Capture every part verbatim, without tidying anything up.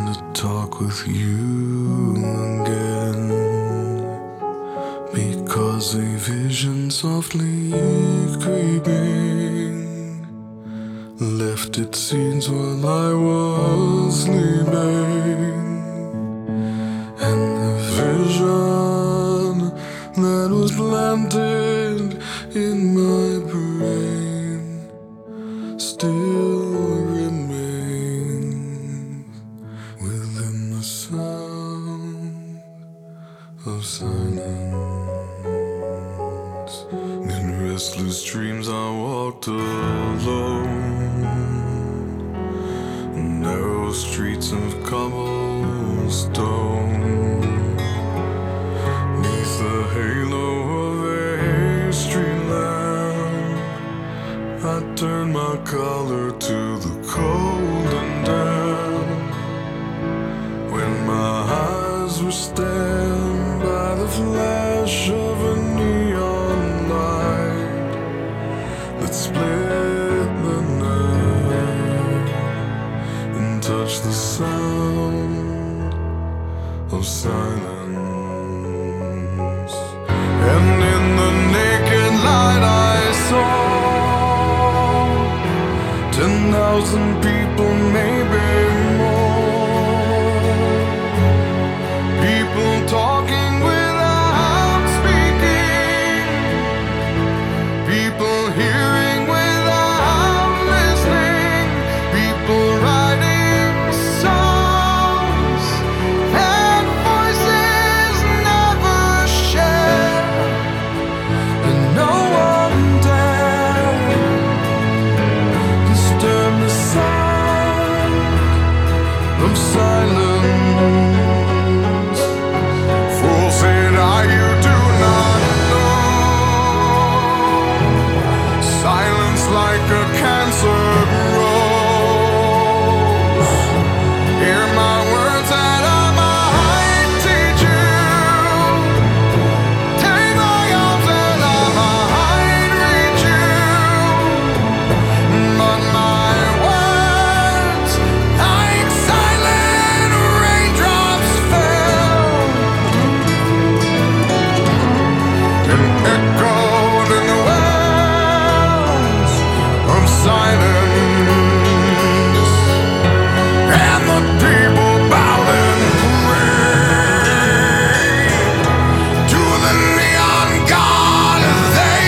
to talk with you again, because a vision softly creeping left its seeds while I was sleeping, and the vision that was planted in my brain still remains within the sound of silence. In restless dreams I walked alone, narrow streets of cobblestone, neath the halo of a street lamp. I turned my collar to the cold and damp, when my eyes were stabbed by the flash of a neon light that split the night and touched the sound of silence. And in the naked light I saw ten thousand people, maybe more, people talking without speaking, people hearing without listening, people writing songs that voices never share, and no one dared disturb the sound of silence. Fool, said I, you do not know. Silence like a cancer grows. Hear my words that I might teach you. Take my arms that I might reach you. But my words, like silent raindrops, fell and echoed in the wells of silence, and the people bowed and prayed to the neon god they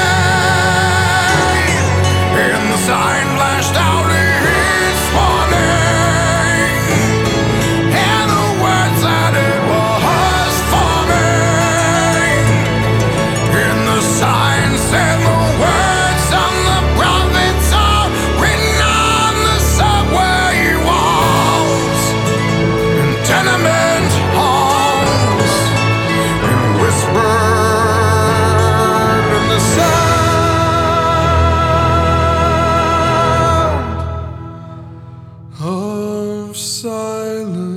made, and the sign flashed out its warning, and the words that it was forming, and the sign said the words of the prophets are written on the subway walls and tenement halls, and whispered in the sound of silence.